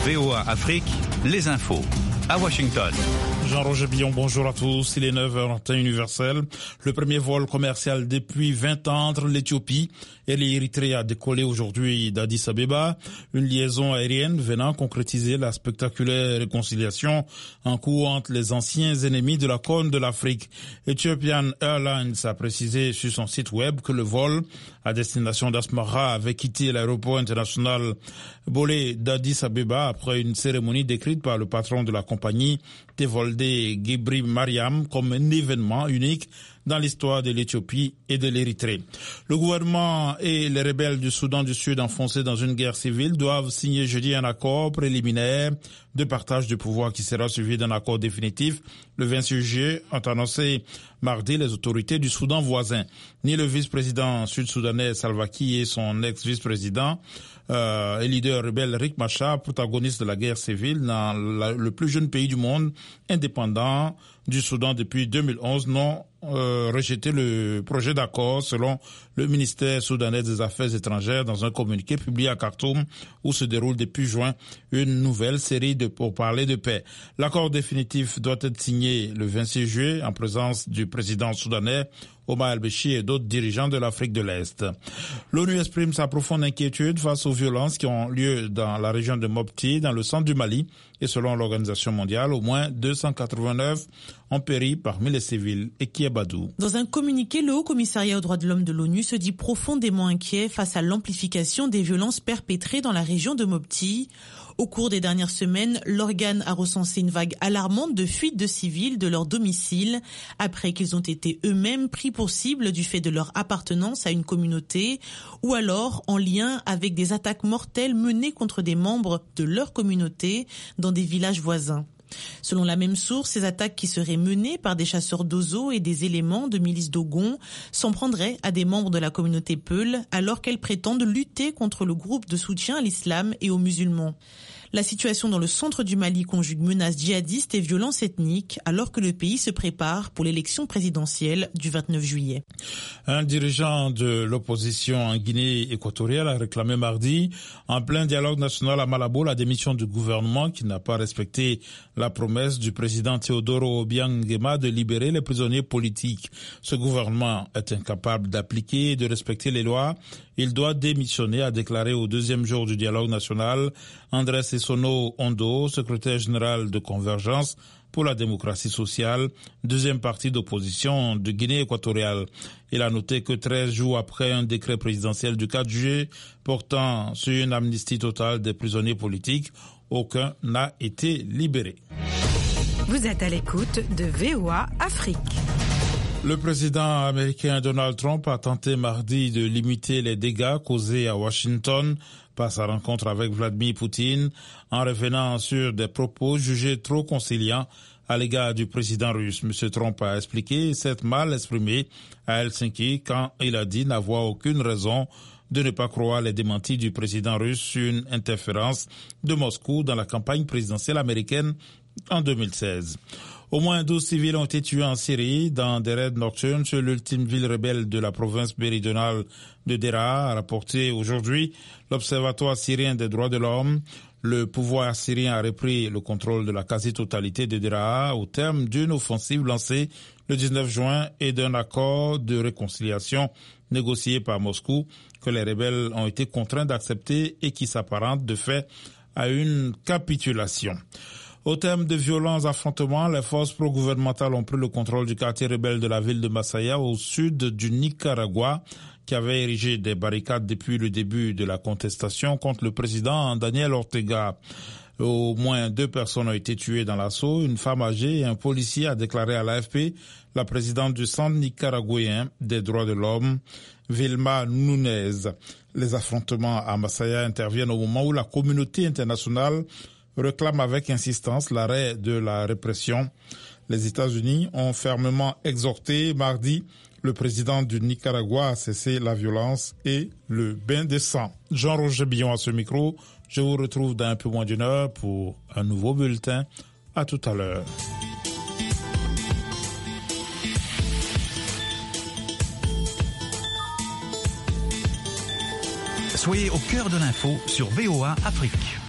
VOA Afrique, les infos. À Washington. Jean-Roger Billon, bonjour à tous. Il est 9h en temps universel. Le premier vol commercial depuis 20 ans entre l'Éthiopie et l'Érythrée a décollé aujourd'hui d'Addis Abeba. Une liaison aérienne venant concrétiser la spectaculaire réconciliation en cours entre les anciens ennemis de la Corne de l'Afrique. Ethiopian Airlines a précisé sur son site web que le vol à destination d'Asmara avait quitté l'aéroport international Bolé d'Addis Abeba après une cérémonie décrite par le patron de la compagnie Tevolde Gebri Mariam comme un événement unique dans l'histoire de l'Éthiopie et de l'Érythrée. Le gouvernement et les rebelles du Soudan du Sud enfoncés dans une guerre civile doivent signer jeudi un accord préliminaire de partage du pouvoir qui sera suivi d'un accord définitif. Le 26 juillet ont annoncé mardi les autorités du Soudan voisin. Ni le vice-président sud-soudanais Salva Kiir et son ex-vice-président et leader rebelle Riek Machar, protagoniste de la guerre civile dans le plus jeune pays du monde, indépendant du Soudan depuis 2011, n'ont rejeté le projet d'accord selon le ministère soudanais des Affaires étrangères dans un communiqué publié à Khartoum où se déroule depuis juin une nouvelle série de pourparlers de paix. L'accord définitif doit être signé le 26 juillet en présence du président soudanais Omar al-Béchir et d'autres dirigeants de l'Afrique de l'Est. L'ONU exprime sa profonde inquiétude face aux violences qui ont lieu dans la région de Mopti, dans le centre du Mali, et selon l'Organisation mondiale, au moins 289 ont péri parmi les civils. Et qui est Badou? Dans un communiqué, le Haut-Commissariat aux droits de l'homme de l'ONU se dit profondément inquiet face à l'amplification des violences perpétrées dans la région de Mopti. Au cours des dernières semaines, l'organe a recensé une vague alarmante de fuites de civils de leur domicile après qu'ils ont été eux-mêmes pris pour cible du fait de leur appartenance à une communauté ou alors en lien avec des attaques mortelles menées contre des membres de leur communauté dans des villages voisins. Selon la même source, ces attaques qui seraient menées par des chasseurs d'oiseaux et des éléments de milices Dogon s'en prendraient à des membres de la communauté Peul alors qu'elles prétendent lutter contre le groupe de soutien à l'islam et aux musulmans. La situation dans le centre du Mali conjugue menaces djihadistes et violences ethniques alors que le pays se prépare pour l'élection présidentielle du 29 juillet. Un dirigeant de l'opposition en Guinée équatoriale a réclamé mardi, en plein dialogue national à Malabo, la démission du gouvernement qui n'a pas respecté la promesse du président Teodoro Obiang Nguema de libérer les prisonniers politiques. Ce gouvernement est incapable d'appliquer et de respecter les lois. Il doit démissionner, a déclaré au deuxième jour du dialogue national Andrés Sono Ondo, secrétaire général de Convergence pour la démocratie sociale, deuxième parti d'opposition de Guinée équatoriale. Il a noté que 13 jours après un décret présidentiel du 4 juillet portant sur une amnistie totale des prisonniers politiques, aucun n'a été libéré. Vous êtes à l'écoute de VOA Afrique. Le président américain Donald Trump a tenté mardi de limiter les dégâts causés à Washington par sa rencontre avec Vladimir Poutine en revenant sur des propos jugés trop conciliants à l'égard du président russe. M. Trump a expliqué s'être mal exprimé à Helsinki quand il a dit n'avoir aucune raison de ne pas croire les démentis du président russe sur une interférence de Moscou dans la campagne présidentielle américaine en 2016. Au moins 12 civils ont été tués en Syrie dans des raids nocturnes sur l'ultime ville rebelle de la province méridionale de Deraa, a rapporté aujourd'hui l'Observatoire syrien des droits de l'homme. Le pouvoir syrien a repris le contrôle de la quasi-totalité de Deraa au terme d'une offensive lancée le 19 juin et d'un accord de réconciliation négocié par Moscou que les rebelles ont été contraints d'accepter et qui s'apparente de fait à une capitulation. Au terme de violents affrontements, les forces pro-gouvernementales ont pris le contrôle du quartier rebelle de la ville de Masaya au sud du Nicaragua, qui avait érigé des barricades depuis le début de la contestation contre le président Daniel Ortega. Au moins 2 personnes ont été tuées dans l'assaut, une femme âgée et un policier, a déclaré à l'AFP la présidente du Centre nicaraguayen des droits de l'homme, Vilma Nunez. Les affrontements à Masaya interviennent au moment où la communauté internationale réclame avec insistance l'arrêt de la répression. Les États-Unis ont fermement exhorté mardi le président du Nicaragua à cesser la violence et le bain de sang. Jean-Roger Billon à ce micro. Je vous retrouve dans un peu moins d'une heure pour un nouveau bulletin. À tout à l'heure. Soyez au cœur de l'info sur VOA Afrique.